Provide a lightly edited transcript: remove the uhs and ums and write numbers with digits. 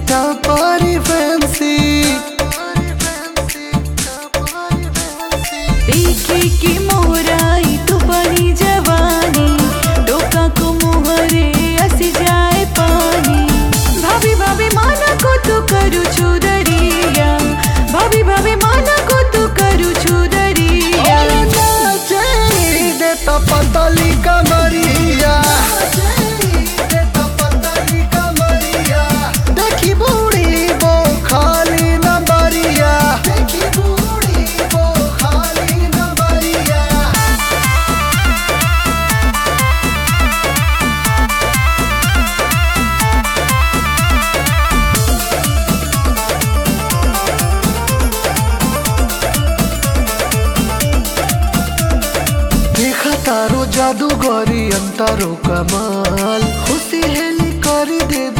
टपरी फैंसी देखे की मोराई तू बड़ी जवानी डोका को मुहरे ऐसी जाए पानी भाभी भाभी माना को तू करू छुदरिया भाभी भाभी माना को तू करू छुदरिया पतली कमरिया देखी बूढ़ी वो खाली नंबरिया देखा तारो जादूगरी अंतरो कमाल खुशी हेली करी दे